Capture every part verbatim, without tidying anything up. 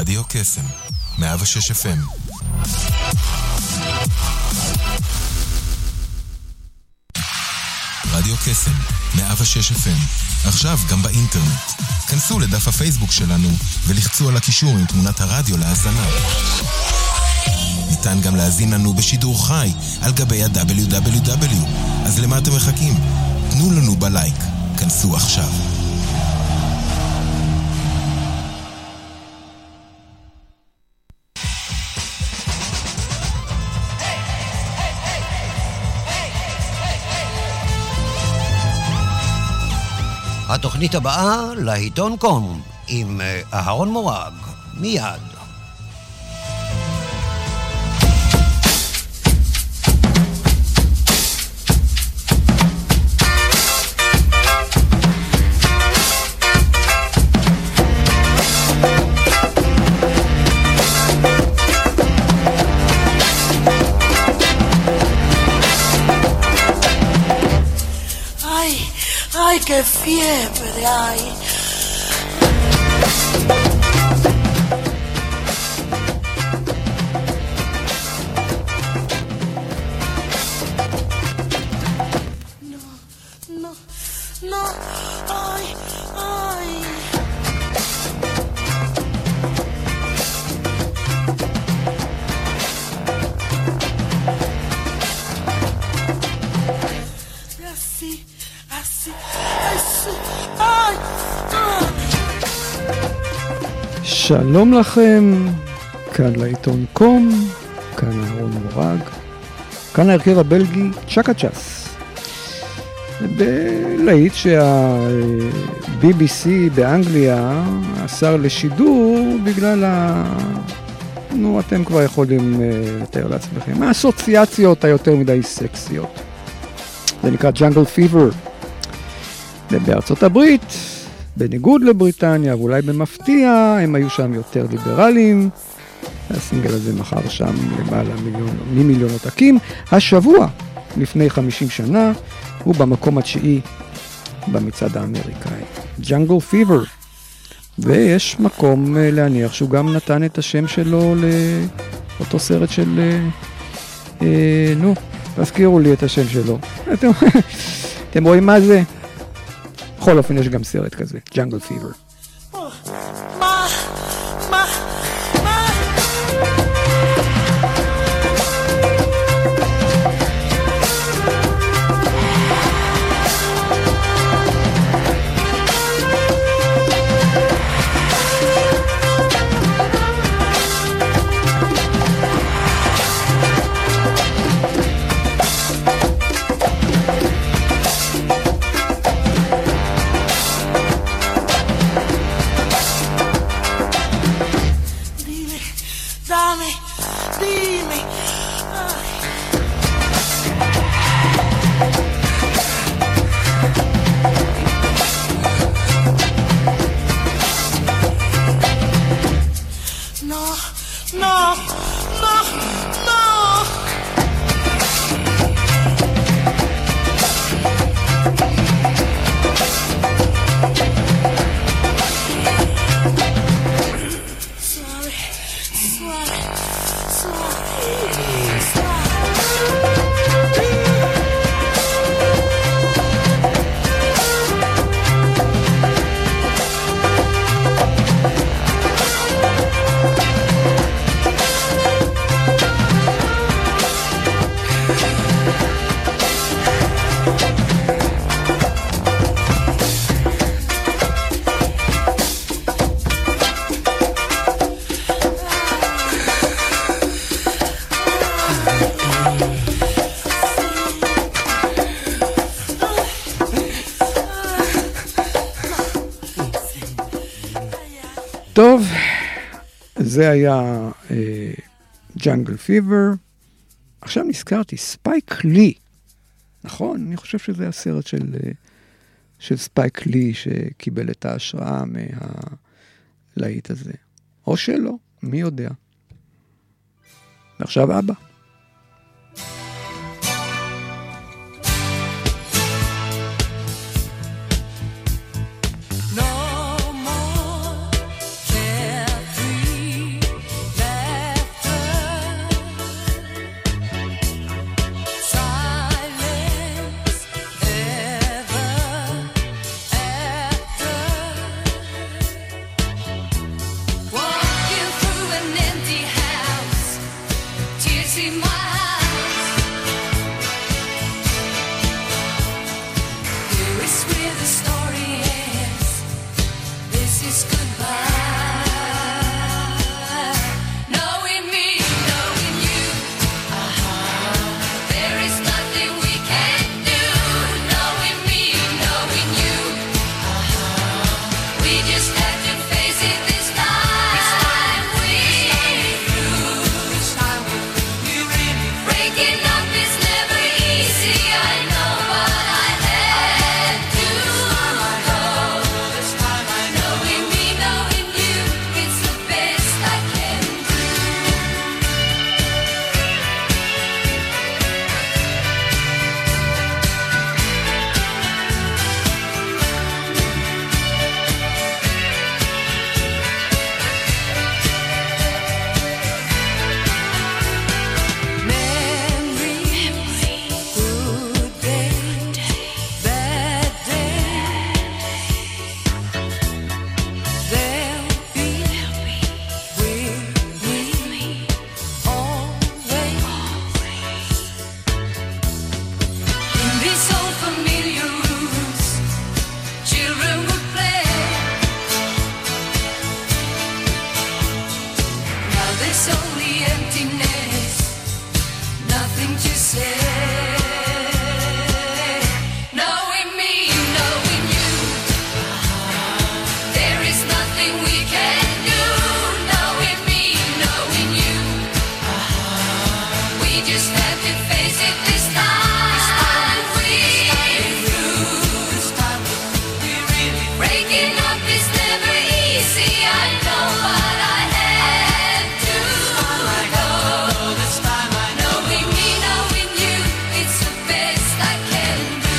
רדיו קסם, מאה ושש אף אם. רדיו קסם, מאה ושש אף אם. עכשיו גם באינטרנט. כנסו לדף הפייסבוק שלנו ולחצו על הקישור עם תמונת הרדיו להאזנה. ניתן גם להאזין לנו בשידור חי על גבי ה-דאבליו דאבליו דאבליו. אז למה אתם מחכים? תנו לנו בלייק. כנסו עכשיו. התוכנית הבאה לעיתון קום עם אהרון מורג, מיד. Ay, qué fiebre hay. No, no, no, ay, ay. Así, así. שלום לכם, כאן לעיתון קום, כאן אהרון מורג, כאן ההרכב הבלגי צ'קה צ'אס. בלהיט שה-בי בי סי באנגליה אסר לשידור בגלל ה... נו, אתם כבר יכולים לתאר לעצמכם, האסוציאציות היותר מדי סקסיות. זה נקרא ג'אנגל פיבר. ובארצות הברית, בניגוד לבריטניה, ואולי במפתיע, הם היו שם יותר ליברליים. הסינגל הזה מחר שם למעלה מיליון, ממיליון עותקים. השבוע, לפני חמישים שנה, הוא במקום התשיעי במצעד האמריקאי. ג'אנגל פיבר. ויש מקום להניח שהוא גם נתן את השם שלו לאותו סרט של... אה, אה, נו, תזכירו לי את השם שלו. אתם, אתם רואים מה זה? בכל אופן יש גם סרט כזה, ג'אנגל פיבר. מה? מה? מה? טוב, זה היה ג'אנגל פיבר. עכשיו נזכרתי, ספייק לי. נכון, אני חושב שזה הסרט של, של ספייק לי שקיבל את ההשראה מהלהיט הזה. או שלא, מי יודע. ועכשיו אבא. No more carefree. room would play. Now there's only emptiness, nothing to say. Knowing me, knowing you, there is nothing we can do. Knowing me, knowing you, we just have to face it this time. Breaking up is never easy, I know, but I had to go. This time I know, knowing me, knowing you, it's the best I can do.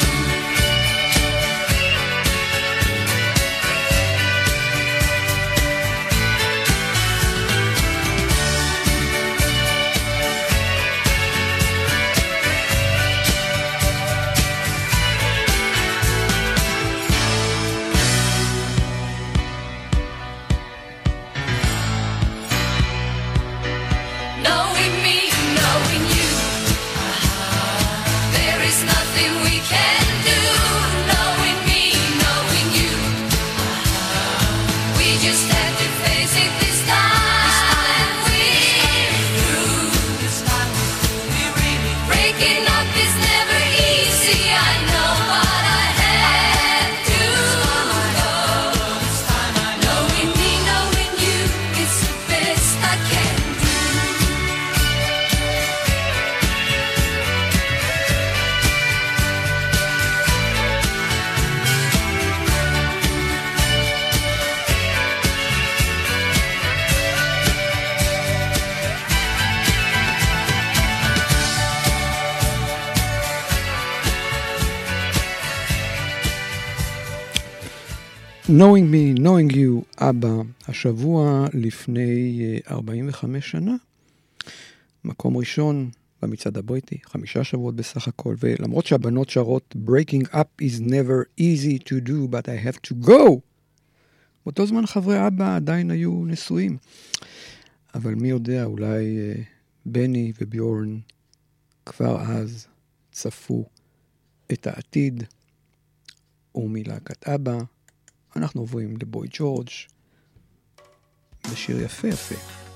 Knowing me, knowing you, there is nothing we can do. Knowing me, knowing you, we just have to face it this time. We're through. This time we really breaking up is never easy, I know, but I have to go. This time I know, knowing me, knowing you, it's the best I can do. Knowing me, knowing you, אבא, השבוע לפני אה, ארבעים וחמש שנה, מקום ראשון במצעד הבריטי, חמישה שבועות בסך הכל, ולמרות שהבנות שרות Breaking up is never easy to do, but I have to go, באותו זמן חברי אבא עדיין היו נשואים. אבל מי יודע, אולי אה, בני וביורן כבר אז צפו את העתיד, ומלהקת אבא, אנחנו עוברים לבוי ג'ורג' בשיר יפה יפה.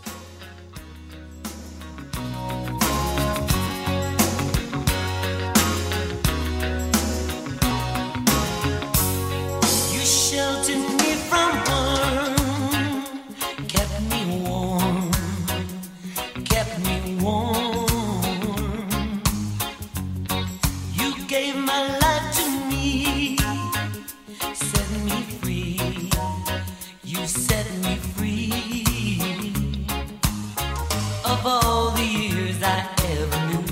You sheltered me from harm, kept me warm, kept me warm. You gave my life to me, set me free. You set me free of all the years I ever knew.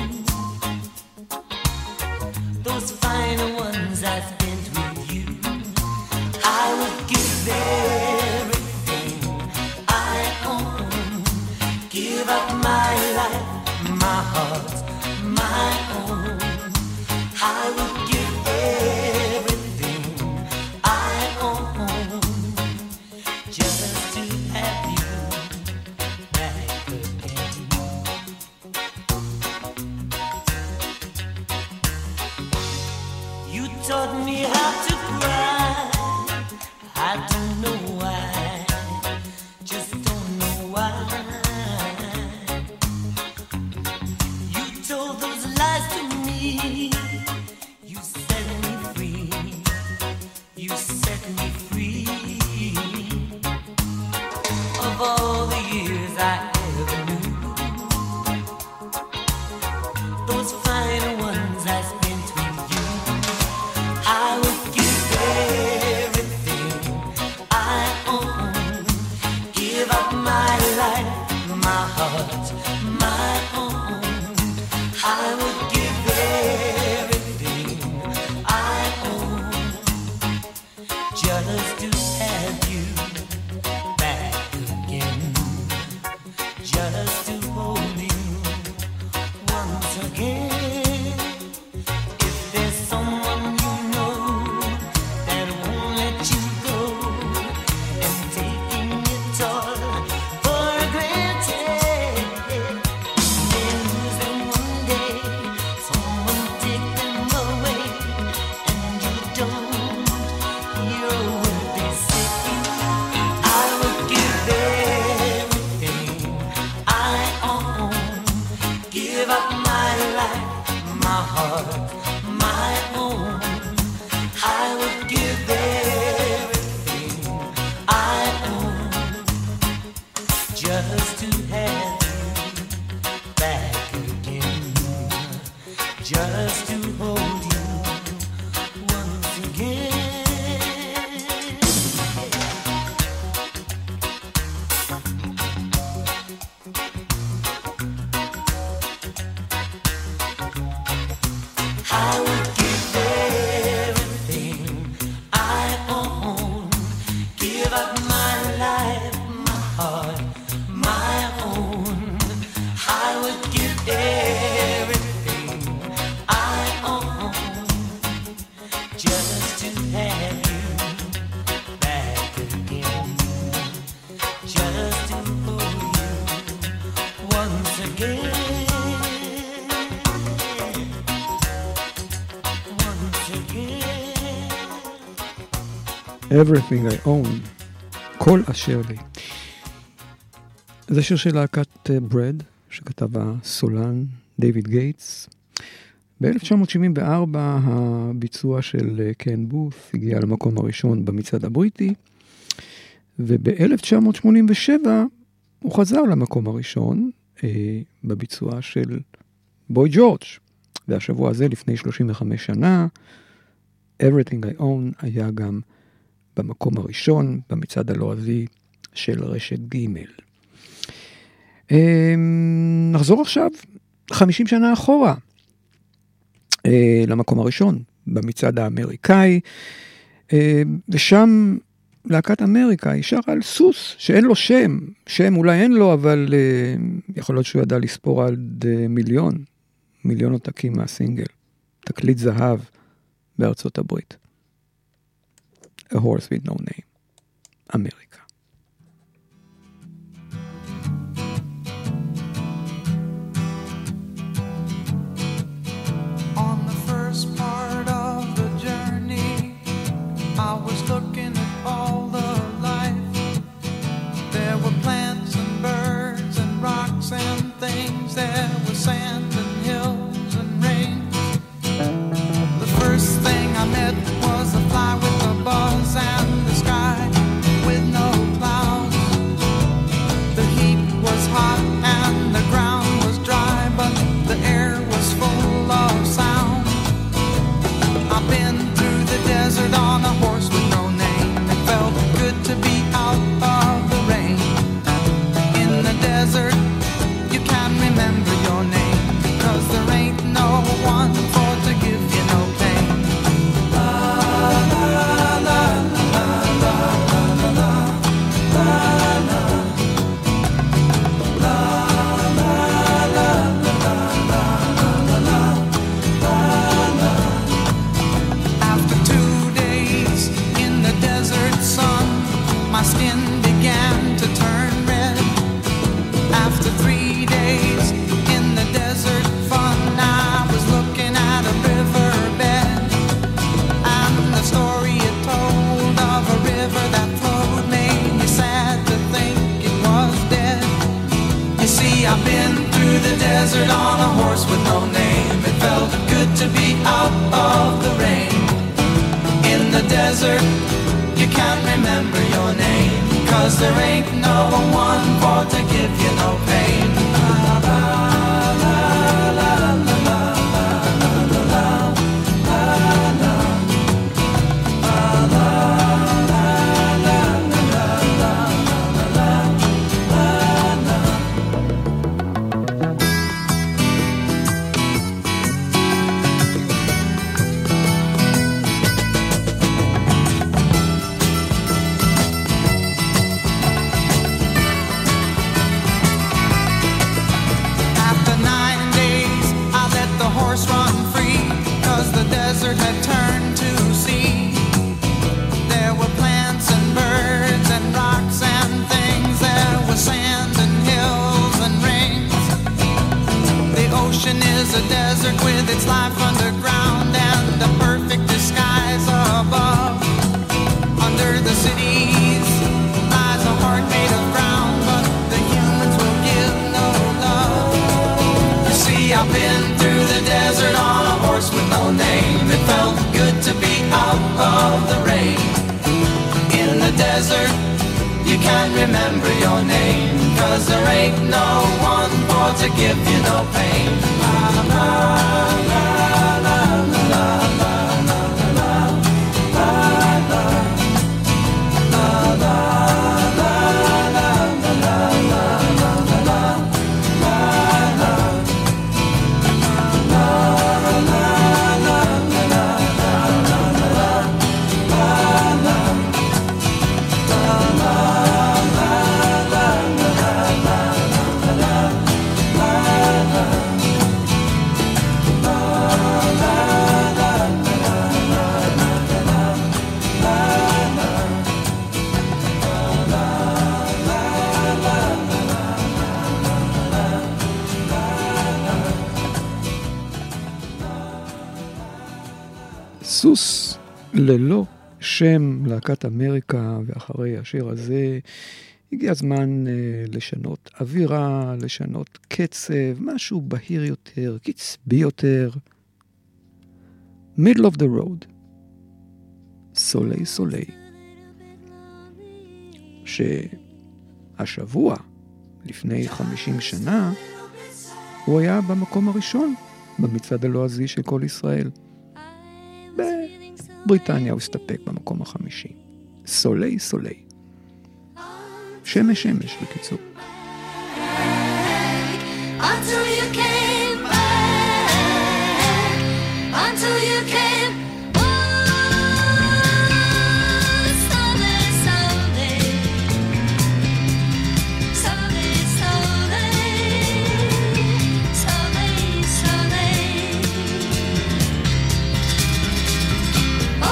Those final ones I spent with you, I would give everything I own, give up my life, my heart, my own. I would give everything I own just to have you back again. You taught me how to cry. I don't know why, just don't know why. You told those lies to me. You set me free. You set me free of all the years I ever knew. Those final ones I spent with you, I would give everything I own, give up my life, my heart, my own. I would give everything I own just to have you back again, just to hold you once again. If there's someone you know that won't let you go, and taking it all for granted, then lose them one day, someone take them away, and you don't Everything I own, כל אשר לי. זה שיר של להקת ברד, שכתב הסולן דיוויד גייטס. ב-אלף תשע מאות שבעים וארבע הביצוע של קן בות' הגיע למקום הראשון במצעד הבריטי, וב-אלף תשע מאות שמונים ושבע הוא חזר למקום הראשון אה, בביצוע של בוי ג'ורג'. והשבוע הזה, לפני שלושים וחמש שנה, Everything I Own היה גם במקום הראשון במצעד הלועזי של רשת ג'. אה, נחזור עכשיו חמישים שנה אחורה, אה, למקום הראשון במצעד האמריקאי, אה, ושם להקת אמריקה היא שרה על סוס שאין לו שם, שם אולי אין לו, אבל אה, יכול להיות שהוא ידע לספור עד אה, מיליון, מיליון עותקים מהסינגל, תקליט זהב בארצות הברית. A Horse with No Name, אמריקה. On the first part of the journey, I was looking at all the life. There were plants and birds and rocks and things. There was sand and hills and rains. The first thing I met was a fly with a buzz and the sky with no clouds. The heat was hot and the ground was dry, but the air was full of sound. I've been through the desert on a horse with no name. It felt good to be out of the rain. In the desert, you can remember your name, 'cause there ain't no one for to give you no pain. La la la la la la la la la la la la la la. After two days in the desert sun, my skin began to turn red. After three days in the desert fun, I was looking at a riverbed, and the story it told of a river that flowed made me sad to think it was dead. You see, I've been through the desert on a horse with no name. It felt good to be out of the rain. In the desert, you can't remember your name, 'cause there ain't no one for to give you no pain. La la la la la la la la la la la After nine days, I let the horse run free, 'cause the desert had turned to sea. There were plants and birds and rocks and things. There was sand and hills and rings. The ocean is a desert with its life underground and a perfect disguise above. Under the cities lies a heart made of ground, but the humans will give no love. You see, I've been through the desert on a horse with no name. It felt good to be out of the rain. In the desert, you can't remember your name, 'cause there ain't no one for to give you no pain. La la la la la la la la la la la la la la la la la la. סוס ללא שם להקת אמריקה, ואחרי השיר הזה הגיע הזמן uh, לשנות אווירה, לשנות קצב, משהו בהיר יותר, קצבי יותר. Middle of the road, סולי סולי, שהשבוע, לפני חמישים שנה, הוא היה במקום הראשון במצעד הלועזי של כל ישראל. בבריטניה הוא הסתפק במקום החמישי. סולי סולי. שמש שמש בקיצור. Until you came back, until you came, oh, Sunday, Sunday, Sunday, Sunday, Sunday, oh,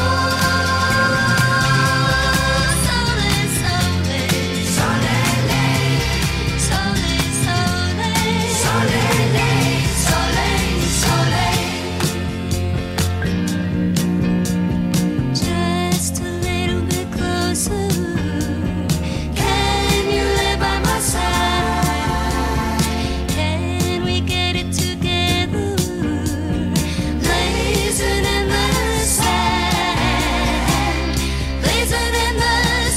Sunday, Sunday, just a little bit closer. Can you lay by my side? Can we get it together? Blazing in the sand, blazing in the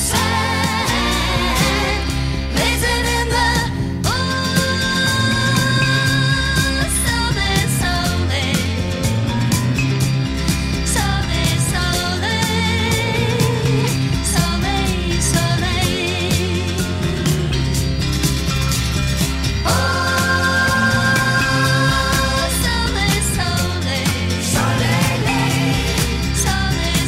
sand, blazing in the oh, Sunday, Sunday, Sunday, Sunday, Sunday, oh, Sunday, Sunday, Sunday,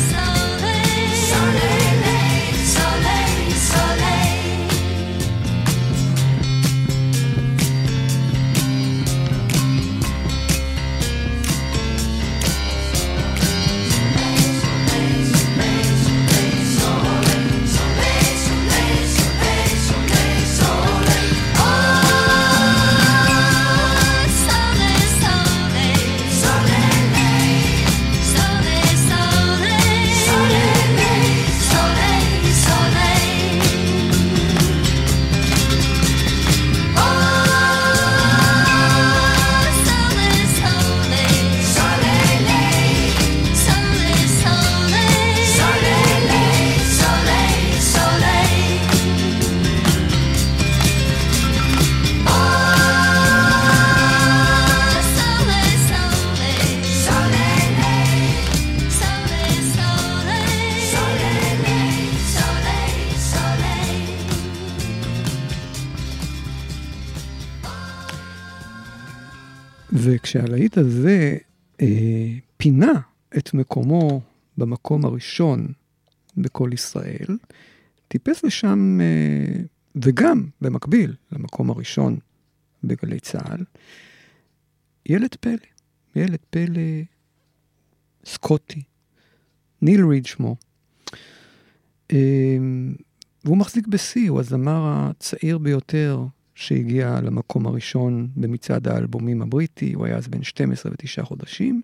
וכשהלהיט הזה אה, פינה את מקומו במקום הראשון בכל ישראל, טיפס לשם, אה, וגם במקביל למקום הראשון בגלי צהל, ילד פלא, ילד פלא סקוטי, ניל ריד שמו. אה, והוא מחזיק בסי, הוא הזמר הצעיר ביותר שהגיע למקום הראשון במצעד האלבומים הבריטי, הוא היה אז בן שתים עשרה ותשעה חודשים.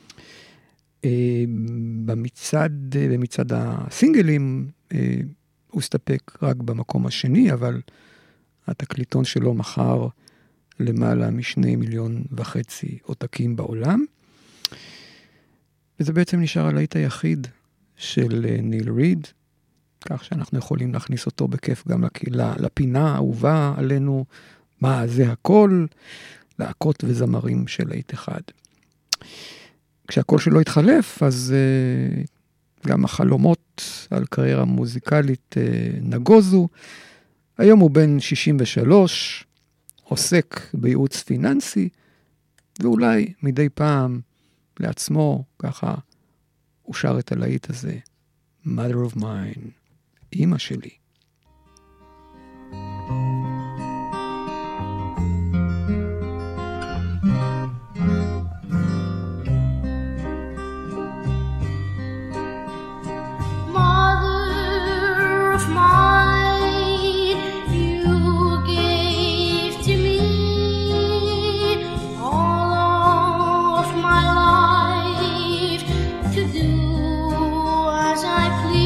במצעד, במצעד הסינגלים, הוא הסתפק רק במקום השני, אבל התקליטון שלו מכר למעלה משני מיליון וחצי עותקים בעולם. וזה בעצם נשאר הלהיט היחיד של ניל ריד, כך שאנחנו יכולים להכניס אותו בכיף גם לקהילה, לפינה האהובה עלינו, מה זה הכל, להקות וזמרים של להיט אחד. כשהקול שלו התחלף, אז uh, גם החלומות על קריירה מוזיקלית uh, נגוזו. היום הוא בן שישים ושלוש, עוסק בייעוץ פיננסי, ואולי מדי פעם לעצמו, ככה, הוא שר את הלהיט הזה, Mother of Mine, אמא שלי. I please.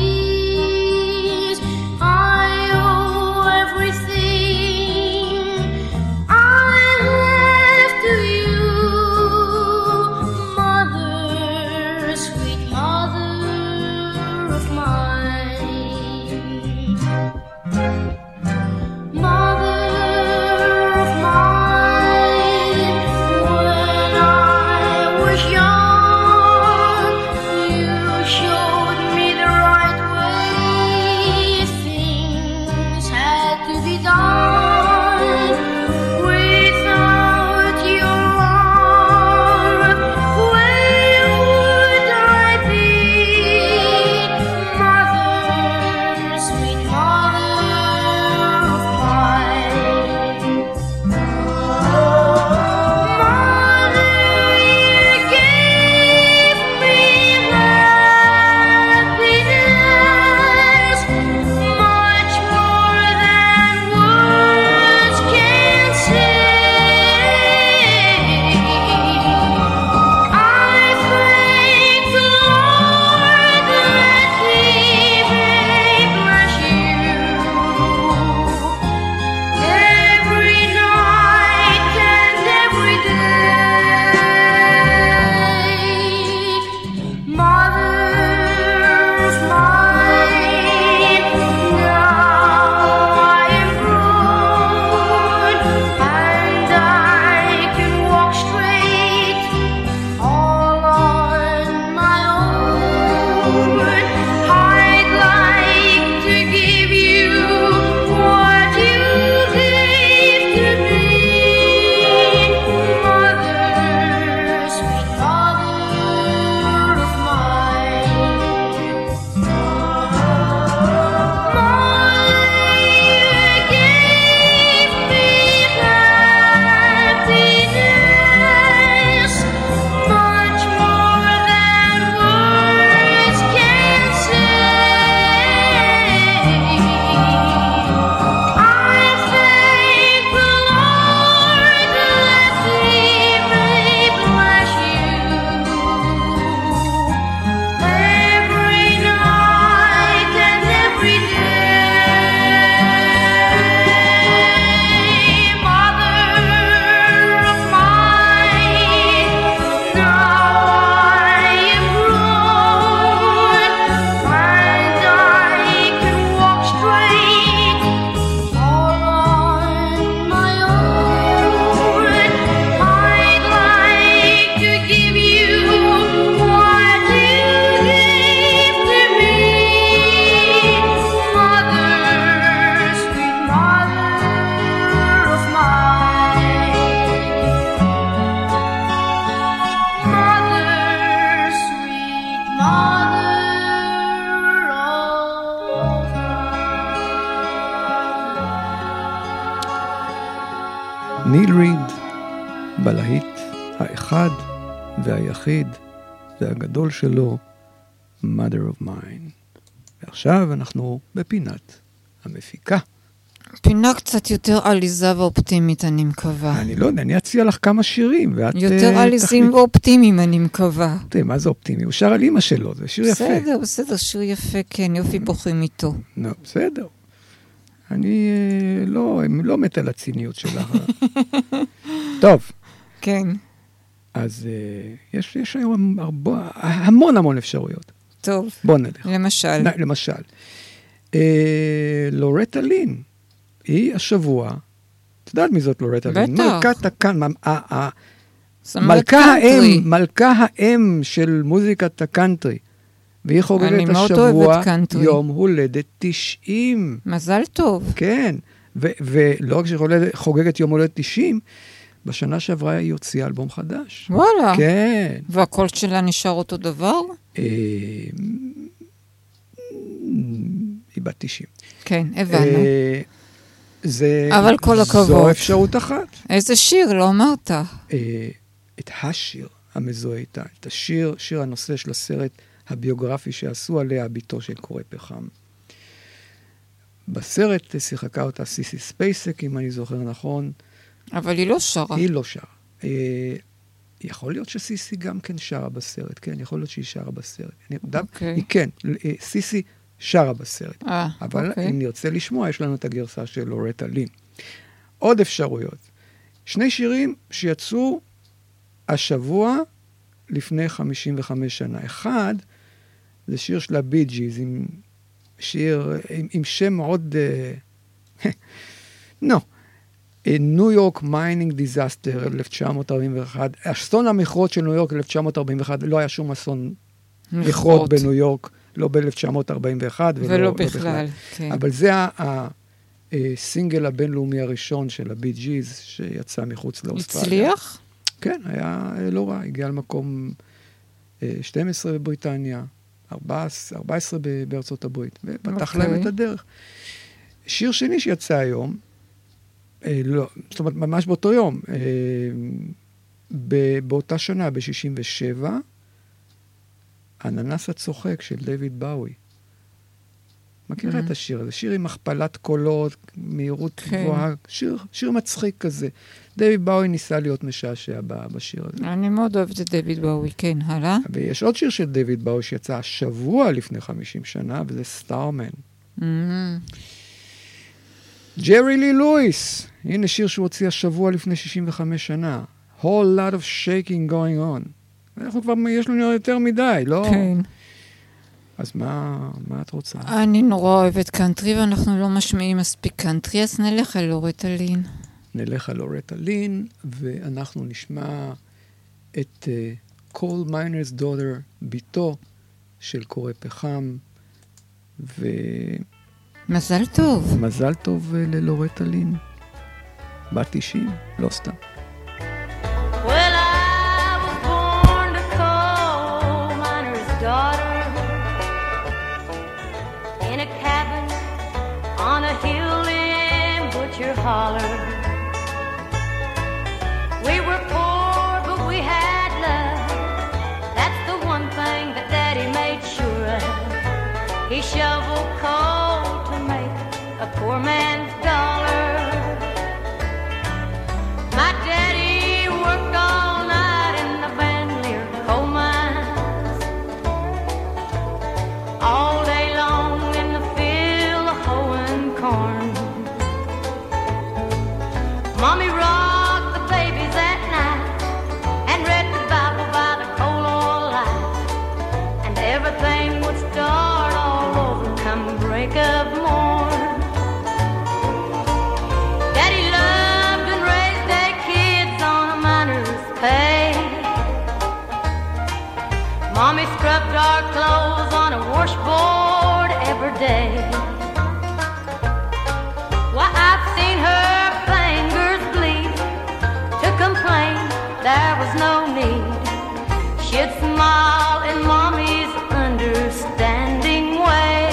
ניל ריד, בלהיט האחד והיחיד והגדול שלו, Mother of Mine. ועכשיו אנחנו בפינת המפיקה. פינה קצת יותר עליזה ואופטימית, אני מקווה. אני לא יודע, אני אציע לך כמה שירים, ואת... יותר עליזים ואופטימיים, אני מקווה. תראי, מה זה אופטימי? הוא שר על אמא שלו, זה שיר יפה. בסדר, בסדר, שיר יפה, כן, יופי בוכים איתו. לא, בסדר. אני אה, לא, לא מת על הציניות שלך. טוב. כן. אז אה, יש, יש היום הרבה, המון המון אפשרויות. טוב. בוא נלך. למשל. נ, למשל. אה, לורטה לין, היא השבוע, את יודעת מי זאת לורטה לין? בטח. מלכת הקאנטרי. זמרת מלכה קאנטרי. האם, מלכה האם של מוזיקת הקאנטרי. והיא חוגגת אני מאוד השבוע אוהבת קאנטרי. יום הולדת תשעים. מזל טוב. כן, ו- ולא רק שהיא חוגגת יום הולדת תשעים, בשנה שעברה היא הוציאה אלבום חדש. וואלה. כן. והקול שלה נשאר אותו דבר? אה, היא בת תשעים. כן, הבנו. אה, זה, אבל כל הכבוד. זו אפשרות אחת. איזה שיר, לא אמרת? אה, את השיר המזוהה איתה, את השיר, שיר הנושא של הסרט הביוגרפי שעשו עליה ביתו של קורא פחם. בסרט שיחקה אותה סיסי ספייסק, אם אני זוכר נכון. אבל היא לא שרה. היא לא שרה. אה, יכול להיות שסיסי גם כן שרה בסרט, כן, יכול להיות שהיא שרה בסרט. אני, אוקיי. היא כן, אה, סיסי שרה בסרט. אה, אבל אוקיי. אם נרצה לשמוע, יש לנו את הגרסה של לורטה לין. עוד אפשרויות. שני שירים שיצאו השבוע לפני חמישים וחמש שנה. אחד, זה שיר של הבי ג'יז, עם שיר, עם, עם שם מאוד... נו. ניו יורק מיינינג דיזסטר, אלף תשע מאות ארבעים ואחת. אסון המכרות של ניו יורק, אלף תשע מאות ארבעים ואחת, לא היה שום אסון מכרות בניו יורק, לא ב-אלף תשע מאות ארבעים ואחת. ולא ולא בכלל, בכלל. כן. אבל זה הסינגל הבינלאומי הראשון של הבי ג'יז, שיצא מחוץ לאוסטרליה. הצליח? כן, היה לא רע, הגיע למקום שתים עשרה בבריטניה, ארבע עשרה בארצות הברית, ופתח להם את הדרך. שיר שני שיצא היום, לא, זאת אומרת, ממש באותו יום, באותה שנה, ב-שישים ושבע, אננס הצוחק של דיוויד באוי. מכירה את השיר הזה? שיר עם הכפלת קולות, מהירות גבוהה, שיר מצחיק כזה. דיוויד באוי ניסה להיות משעשע בשיר הזה. אני מאוד אוהבת את דיוויד באוי, כן, הלאה. ויש עוד שיר של דיוויד באוי שיצא השבוע לפני חמישים שנה, וזה סטארמן. ג'רי לי לואיס, הנה שיר שהוא הוציא השבוע לפני שישים וחמש שנה. Whole lot of shaking going on. אנחנו כבר, יש לנו יותר מדי, לא? כן. אז מה, מה את רוצה? אני נורא אוהבת קאנטרי, ואנחנו לא משמיעים מספיק קאנטרי, אז נלך על לורטה לין. נלך על לורטה לין, ואנחנו נשמע את uh, Coal Miner's Daughter, ביתו של קורא פחם, ו... מזל טוב. מזל טוב uh, ללורטה לין. בת תשעים, לא סתם. Well, I was born a coal miner's daughter in a cabin on a hill in Butcher Holler. We were poor, but we had love. That's the one thing that Daddy made sure of. He shoveled coal to make a poor man's dollar. My daddy worked all night in the Bandelier coal mines, all day long in the field hoeing corn. Mommy rocked the babies at night and read the Bible by the coal oil light, and everything would start all over come break of morn. Daddy loved and raised their kids on a miner's pay. Mommy scrubbed our clothes on a washboard every day. Why, I've seen her fingers bleed to complain there was no need. She'd smile in Mommy's understanding way.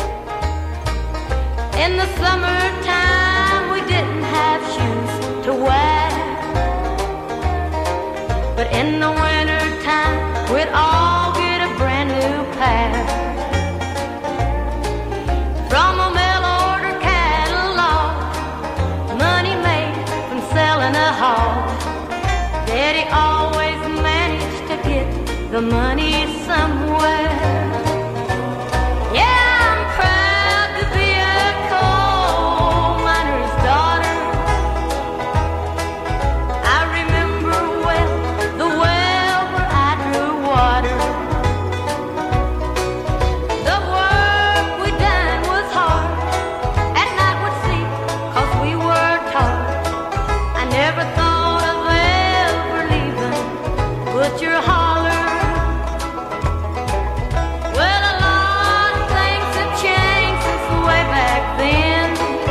In the summertime we didn't have shoes to wear. In the winter time, we'd all get a brand new pair. From a mail order catalog, money made from selling a hog. Daddy always managed to get the money somewhere. Yeah, I'm proud to be a coal miner's daughter. I remember well the well where I drew water. The work we done was hard, at night would sleep 'cause we were taught. I never thought of ever leaving Butcher Holler. Well, a lot of things have changed since way back then,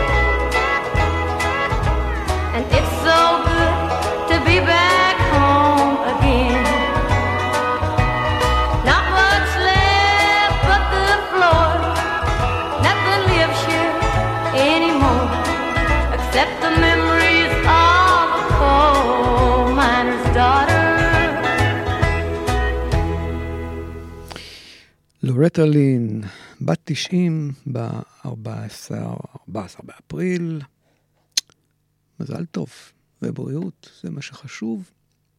and it's so good to be back home again. Not much left but the floor, nothing lives here anymore, except the memories of a coal miner's daughter. לורטה לין, בת תשעים, ב-ארבעה עשר באפריל. מזל טוב ובריאות, זה מה שחשוב.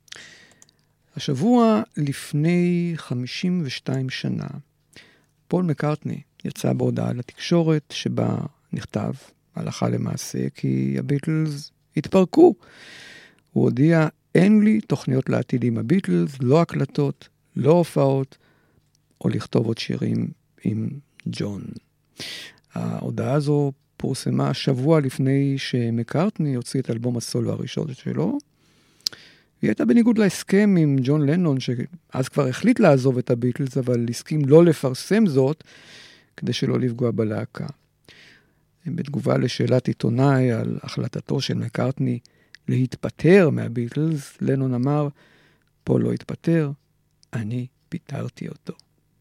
השבוע לפני חמישים ושתיים שנה, פול מקארטני יצא בהודעה לתקשורת שבה נכתב הלכה למעשה כי הביטלס התפרקו. הוא הודיע, אין לי תוכניות לעתיד עם הביטלס, לא הקלטות, לא הופעות, או לכתוב עוד שירים עם ג'ון. ההודעה הזו פורסמה שבוע לפני שמקארטני הוציא את אלבום הסולו הראשון שלו. היא הייתה בניגוד להסכם עם ג'ון לנון, שאז כבר החליט לעזוב את הביטלס, אבל הסכים לא לפרסם זאת, כדי שלא לפגוע בלהקה. בתגובה לשאלת עיתונאי על החלטתו של מקארטני להתפטר מהביטלס, לנון אמר, פול לא התפטר, אני פיטרתי אותו.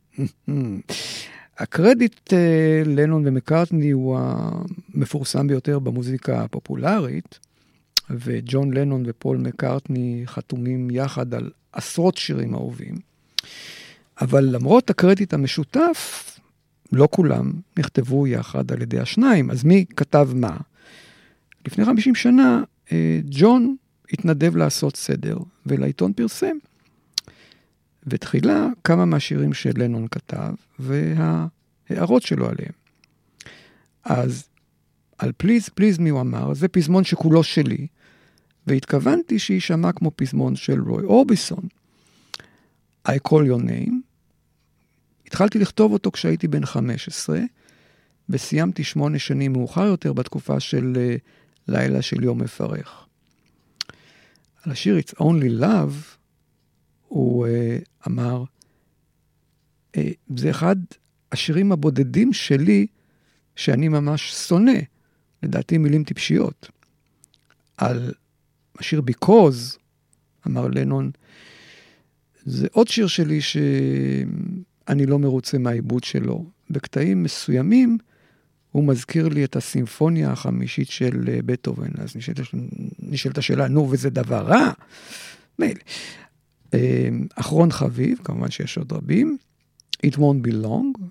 הקרדיט לנון ומקארטני הוא המפורסם ביותר במוזיקה הפופולרית, וג'ון לנון ופול מקארטני חתומים יחד על עשרות שירים אהובים. אבל למרות הקרדיט המשותף, לא כולם נכתבו יחד על ידי השניים. אז מי כתב מה? לפני חמישים שנה, ג'ון התנדב לעשות סדר, ולעיתון פרסם. ותחילה כמה מהשירים שלנון כתב, וההערות שלו עליהם. אז על פליז, פליז מי הוא אמר, זה פזמון שכולו שלי, והתכוונתי שישמע כמו פזמון של רוי אורביסון. I call your name. התחלתי לכתוב אותו כשהייתי בן חמש עשרה, וסיימתי שמונה שנים מאוחר יותר בתקופה של uh, לילה של יום מפרך. על השיר It's Only Love, הוא uh, אמר, uh, זה אחד השירים הבודדים שלי שאני ממש שונא, לדעתי מילים טיפשיות. על השיר Because, אמר לנון, זה עוד שיר שלי שאני לא מרוצה מהעיבוד שלו. בקטעים מסוימים הוא מזכיר לי את הסימפוניה החמישית של בטהובן. אז נשאלת, נשאלת השאלה, נו, וזה דבר רע? מילא. אחרון חביב, כמובן שיש עוד רבים, It Won't Be Long,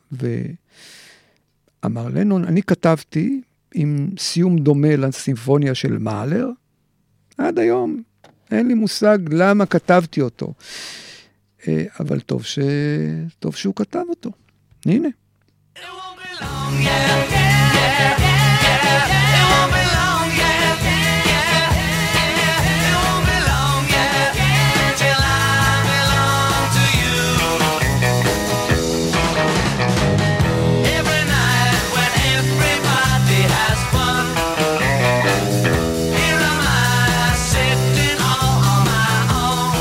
ואמר לנון, אני כתבתי עם סיום דומה לסימפוניה של מאלר, עד היום אין לי מושג למה כתבתי אותו. אבל טוב, ש... טוב שהוא כתב אותו. הנה. It won't be long, yeah, yeah, yeah, yeah. It won't be long, yeah, yeah, yeah. It won't be long, yeah, till I belong to you. Every night when everybody has fun, here am I sitting all on my own.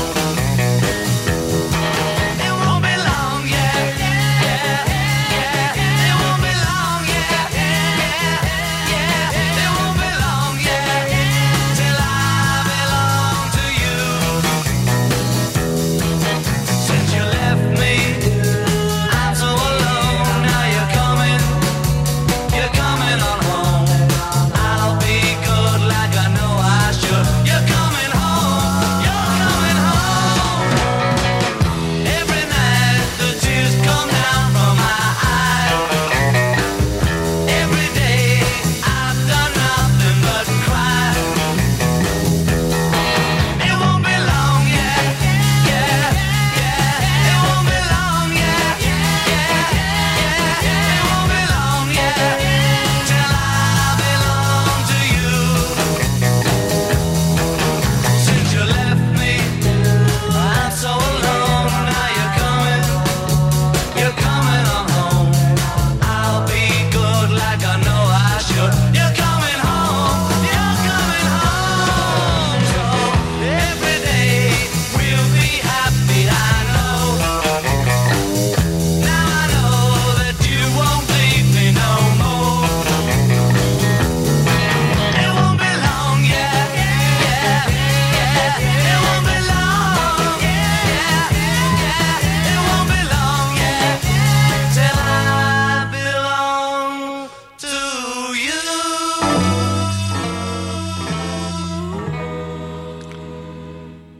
It won't be long, yeah, yeah, yeah. It won't be long, yeah, yeah.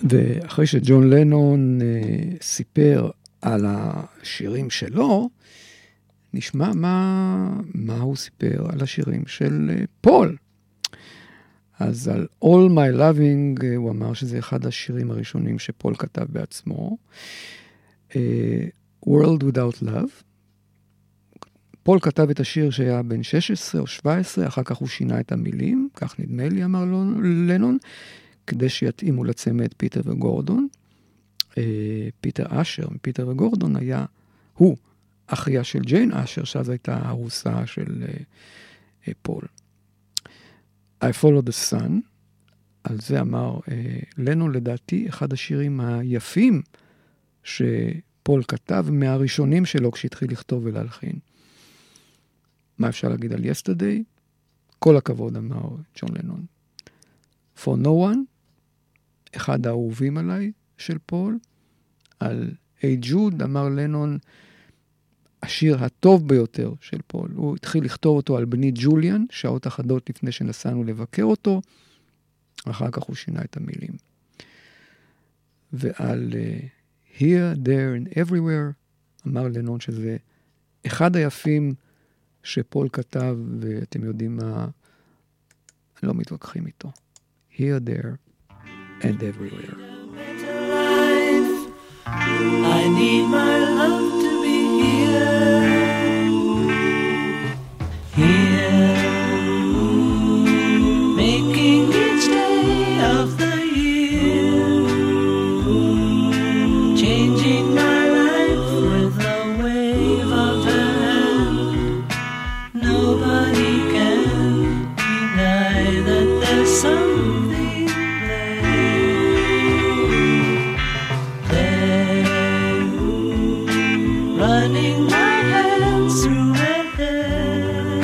ואחרי שג'ון לנון אה, סיפר על השירים שלו, נשמע מה, מה הוא סיפר על השירים של אה, פול. אז על All My Loving, אה, הוא אמר שזה אחד השירים הראשונים שפול כתב בעצמו. אה, World Without Love. פול כתב את השיר שהיה בן שש עשרה או שבע עשרה, אחר כך הוא שינה את המילים, כך נדמה לי, אמר לנון, כדי שיתאימו לצמד פיטר וגורדון. פיטר אשר, פיטר וגורדון היה, הוא אחיה של ג'יין אשר, שאז הייתה הרוסה של פול. I Follow the Sun, על זה אמר לנון, לדעתי, אחד השירים היפים שפול כתב, מהראשונים שלו כשהתחיל לכתוב ולהלחין. מה אפשר להגיד על Yesterday? כל הכבוד, אמר ג'ון לנון. For No One, אחד האהובים עליי של פול. על Hey Jude, אמר לנון, השיר הטוב ביותר של פול. הוא התחיל לכתוב אותו על בני ג'וליאן, שעות אחדות לפני שנסענו לבקר אותו. אחר כך הוא שינה את המילים. ועל uh, Here, There and Everywhere, אמר לנון שזה אחד היפים שפול כתב, ואתם יודעים מה, לא מתווכחים איתו. Here, There, and Everywhere. I need my love to be here, here, making each day of the year, changing my life with a wave of her hand. Nobody can deny that there's something there, there, running my hands through her hair,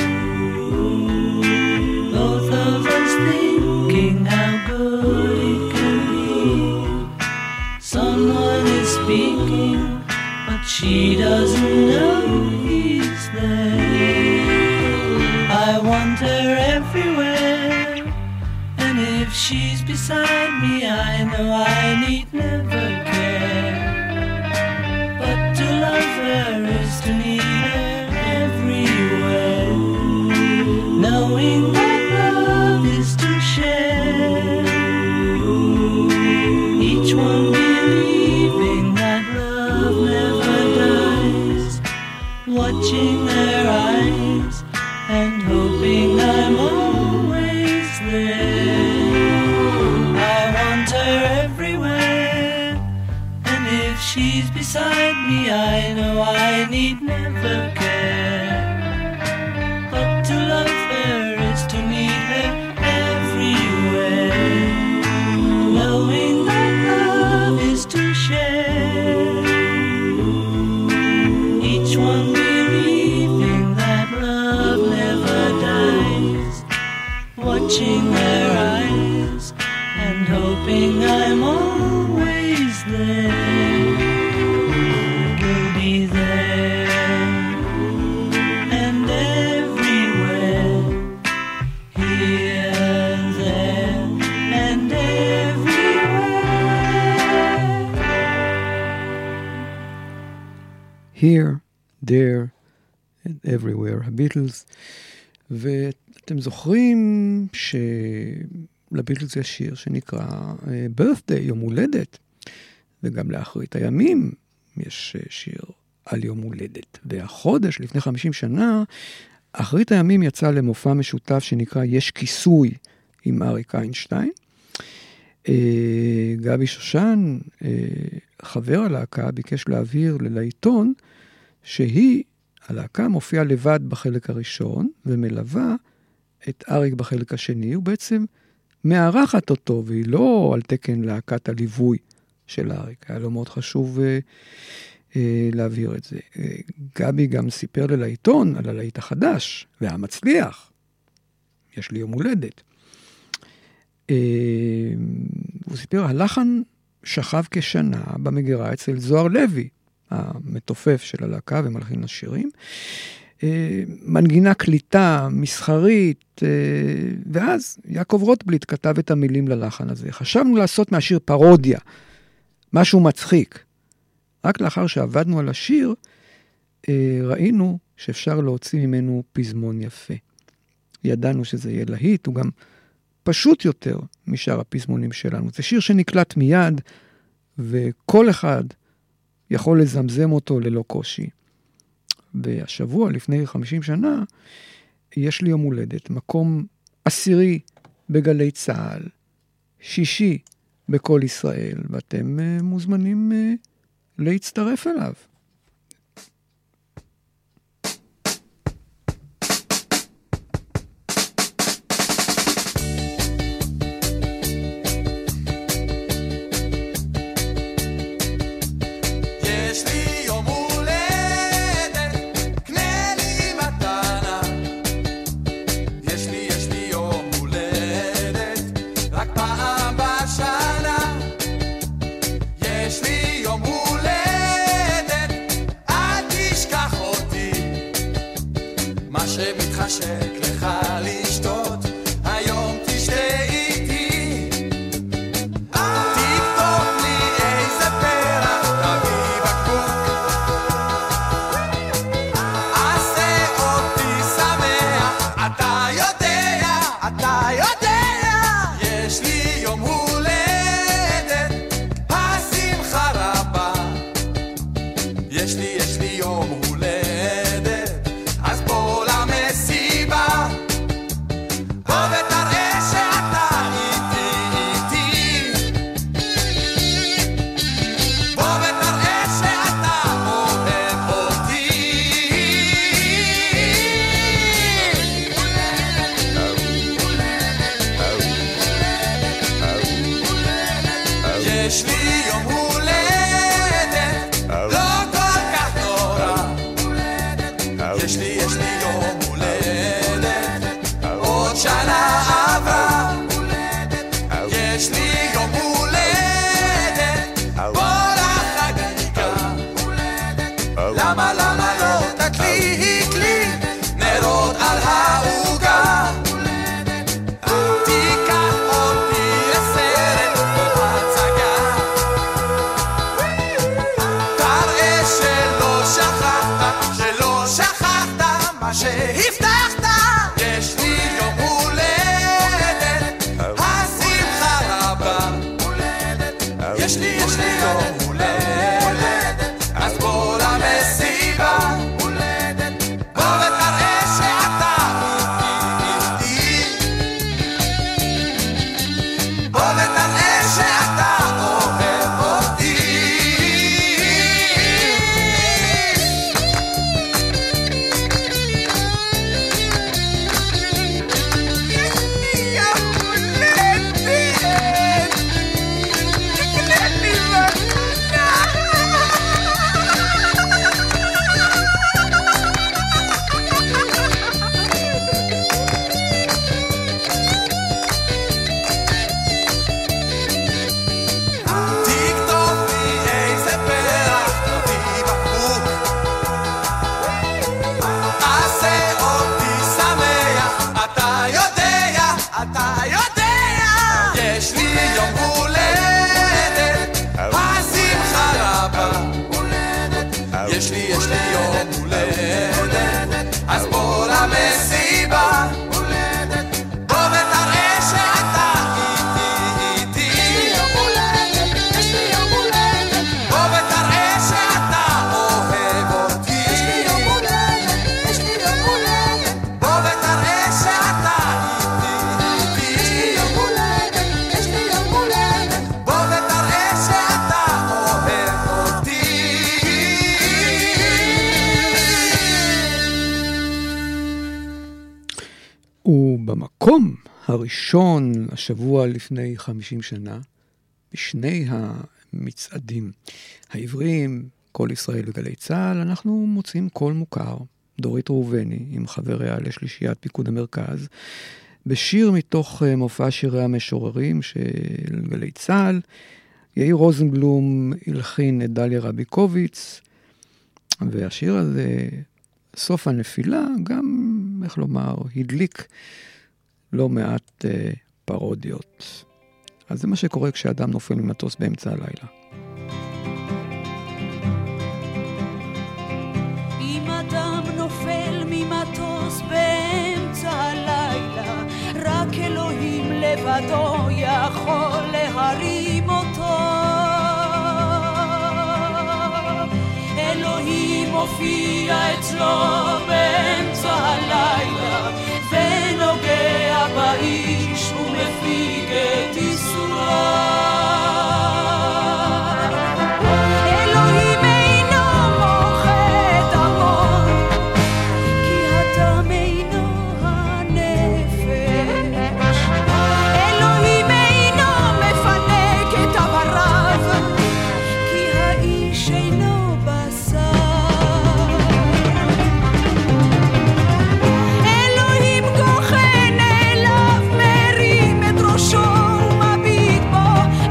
both of us thinking how good it can be. Someone is speaking, but she doesn't know he's there. I want her everywhere, and if she's beside me, I know I need never care. But to love her is to need her everywhere, knowing that love is to share, each one believing that love never dies, watching their eyes and hoping I'm always there. I want her everywhere, and if she's beside me, I know I need never care. But to love her is to need her everywhere, knowing that love is to share, each one believing that love never dies, watching their eyes and hoping I'm always there. You'll be there and everywhere, here, there, and everywhere. Here, There, and Everywhere, הביטלס. ואתם זוכרים שלביטלס יש שיר שנקרא birthday, יום הולדת, וגם לאחרית הימים יש שיר על יום הולדת. והחודש, לפני חמישים שנה, אחרית הימים יצא למופע משותף שנקרא יש כיסוי עם אריק איינשטיין. גבי שושן, חבר הלהקה, ביקש להעביר לעיתון שהיא, הלהקה, מופיעה לבד בחלק הראשון, ומלווה את אריק בחלק השני, הוא בעצם מארחת אותו, והיא לא על תקן להקת הליווי של אריק. היה לו מאוד חשוב אה, אה, להעביר את זה. אה, גבי גם סיפר לעיתון על הלהיט החדש, והמצליח. יש לי יום הולדת. אה, הוא סיפר, הלחן שכב כשנה במגירה אצל זוהר לוי, המתופף של הלהקה ומלחין השירים. מנגינה קליטה, מסחרית, ואז יעקב רוטבליט כתב את המילים ללחן הזה. חשבנו לעשות מהשיר פרודיה, משהו מצחיק. רק לאחר שעבדנו על השיר, ראינו שאפשר להוציא ממנו פזמון יפה. ידענו שזה יהיה להיט, הוא גם פשוט יותר משאר הפזמונים שלנו. זה שיר שנקלט מיד, וכל אחד יכול לזמזם אותו ללא קושי. והשבוע, לפני חמישים שנה, יש לי יום הולדת, מקום עשירי בגלי צהל, שישי בכל ישראל, ואתם uh, מוזמנים uh, להצטרף אליו. שמתחשק לך לשתות, היום תשתה איתי. תקטוף לי איזה פרח, תביא בקבוק, עשה אותי שמח. אתה יודע, אתה יודע, יש לי יום הולדת, השמחה רבה. יש לי, יש לי יום הולדת, אז בוא למסיבה, בוא ותראה שאתה איתי איתי, בוא ותראה שאתה אוהב אותי. יש לי יום הולדת, לא כל כך נורא. יש לי, יש לי יום הולדת, עוד שנה עברה. יש לי יום הולדת, בוא לחגיגה. למה, למה לא תדליק לי נרות על העוגה? תיקח אותי לסרט או הצגה, תראה שלא שכחת, שלא שכחת מה שהבטחת. יש לי יום הולדת, השמחה רבה. יש לי, יש לי יום הולדת, אז בוא למסיבה, בוא ותראה שאתה איתי, בוא ותראה שאתה אוהב אותי. תקטוף לי איזה פרח, תביא בקבוק, עשה אותי שמח. אתה יודע, אתה יודע, יש לי יום הולדת, השמחה רבה. יש לי, יש לי יום הולדת, אז בוא למסיבה, בוא ותראה שאתה איתי איתי, בוא ותראה שאתה אוהב אותי. בוא ותראה שאתה איתי איתי, בוא ותראה שאתה אוהב אותי. ובמקום הראשון, השבוע לפני חמישים שנה, בשני המצעדים העבריים, כל ישראל וגלי צהל, אנחנו מוצאים קול מוכר, דורית ראובני עם חבריה לשלישיית פיקוד המרכז, בשיר מתוך אה, מופע שירי המשוררים של גלי צהל. יאיר רוזנבלום הלחין את דליה רביקוביץ, והשיר הזה סוף הנפילה גם, איך לומר, הדליק לא מעט אה, פרודיות. אז זה מה שקורה כשאדם נופל ממטוס באמצע הלילה. אם אדם נופל ממטוס באמצע הלילה, רק אלוהים לבדו יכול להרים אותו. אלוהים מופיע אצלו באמצע הלילה, ונוגע באיש ומפיג את ייסוריו. אלוהים אינו מוחה את עמו, כי הדם אינו הנפש. אלוהים אינו מפנק את עבריו, כי האיש אינו בשר. אלוהים גוחן אליו, מרים את ראשו ומביט בו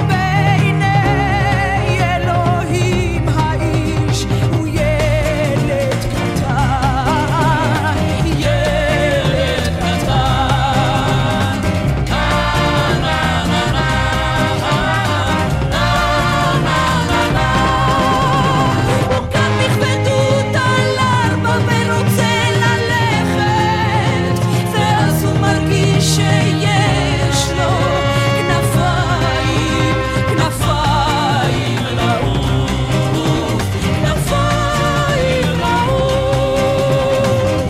בעיני אלוהים. האיש הוא ילד קטן, ילד קטן. הוא קם בכבדות על ארבע ורוצה ללכת, ואז הוא מרגיש שיש לו כנפיים, כנפיים לעוף, כנפיים לעוף.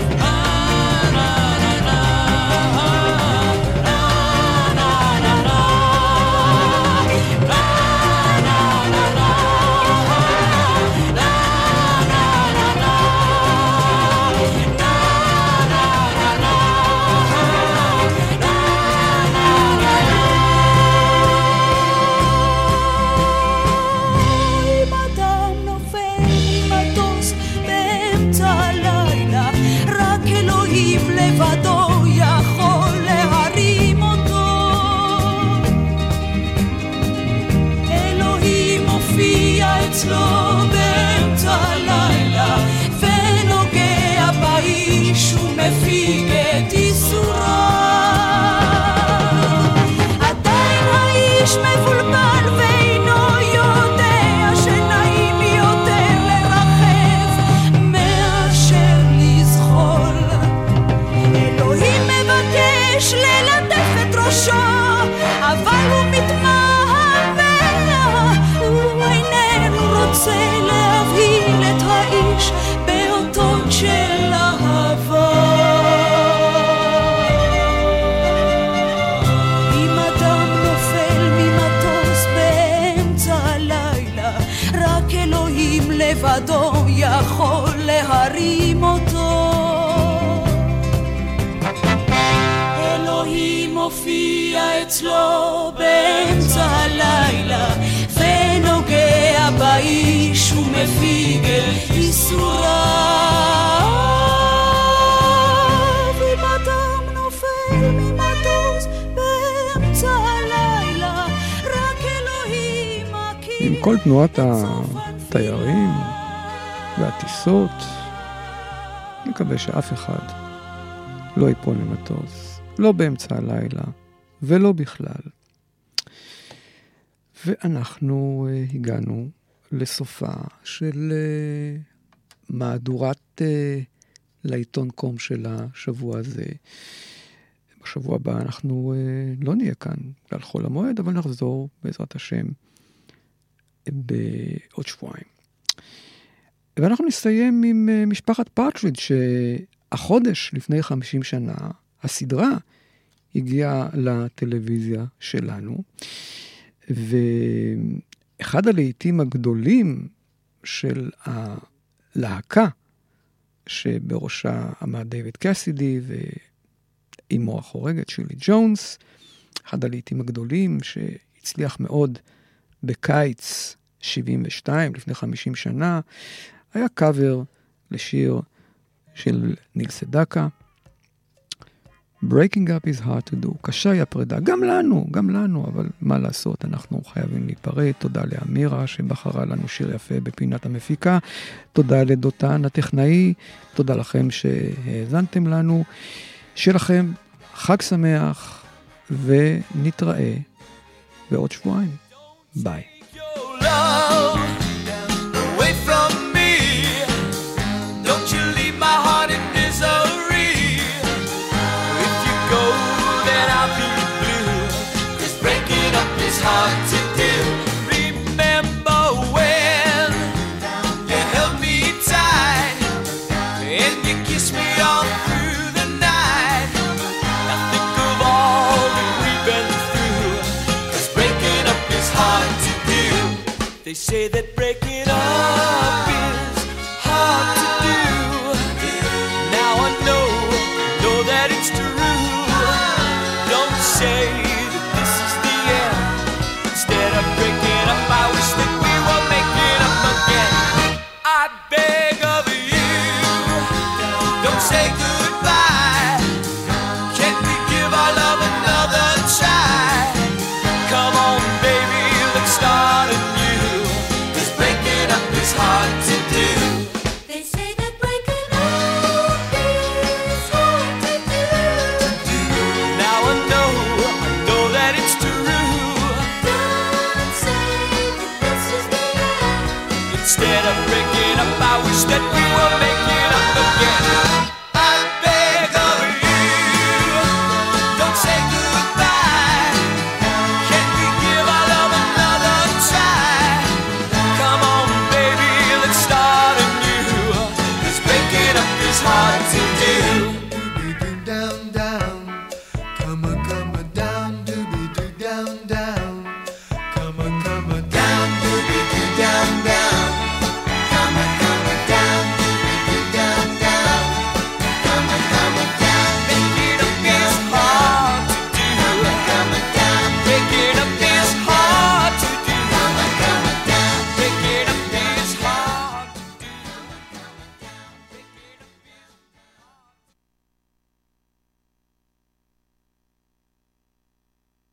אם אדם נופל ממטוס באמצע הלילה, רק אלוהים לבדו יכול להרים אותו. אלוהים מופיע אצלו באמצע הלילה, ונוגע באיש ומפיג את ייסוריו. עדיין האיש מבולבל ואינו יודע שנעים יותר לרחב מאשר לזחול. אלוהים מבקש ללטף את ראשו, אבל הוא מתמהמה. הוא איננו רוצה להבהיל את האיש באותות של אהבה. אם אדם נופל ממטוס באמצע הלילה, רק אלוהים לבדו יכול להרים אותו. אלוהים מופיע אצלו באמצע הלילה, ונוגע באיש ומפיג את ייסוריו. אם אדם נופל ממטוס באמצע הלילה, רק אלוהים מכיר. עם כל תנועת התיירים והטיסות, מקווה שאף אחד לא ייפול למטוס, לא באמצע הלילה ולא בכלל. ואנחנו uh, הגענו לסופה של uh, מהדורת uh, לעיתון קום של השבוע הזה. בשבוע הבא אנחנו uh, לא נהיה כאן על חול המועד, אבל נחזור בעזרת השם בעוד שבועיים. ואנחנו נסיים עם uh, משפחת פרטרידג' שהחודש לפני חמישים שנה הסדרה הגיעה לטלוויזיה שלנו. ואחד הלהיטים הגדולים של הלהקה שבראשה עמד דיוויד קסידי ואימו החורגת שילי ג'ונס, אחד הלהיטים הגדולים שהצליח מאוד בקיץ שבעים ושתיים לפני חמישים שנה, היה קאבר לשיר של ניל סדקה breaking up is hard to do, קשה היא הפרידה, גם לנו, גם לנו, אבל מה לעשות, אנחנו חייבים להיפרד. תודה לאמירה שבחרה לנו שיר יפה בפינת המפיקה, תודה לדותן הטכנאי, תודה לכם שהאזנתם לנו, שיהיה לכם חג שמח, ונתראה בעוד שבועיים. ביי. Away from me, don't you leave my heart in misery. If you go, then I'll be blue, 'cause breaking up is hard to do. Remember when you held me tight and you kissed me all through the night. Now think of all that we've been through, 'cause breaking up is hard to do. They say that breaking up is hard to do. Now I know, know that it's true. Don't say that this is the end. Instead of breaking up, I wish that we were making up again. I beg of you, don't say goodbye. Can't we give our love another try? Come on, baby, let's start anew, 'cause breaking up is hard to do. They say that breaking up is hard to do. Now I know, I know that it's true. Don't say that this is the end. Instead of breaking up, I wish that we were making up again. I beg of you, don't say goodbye. Can't we give our love another try? Come on, baby, let's start anew, 'cause breaking up is hard to do.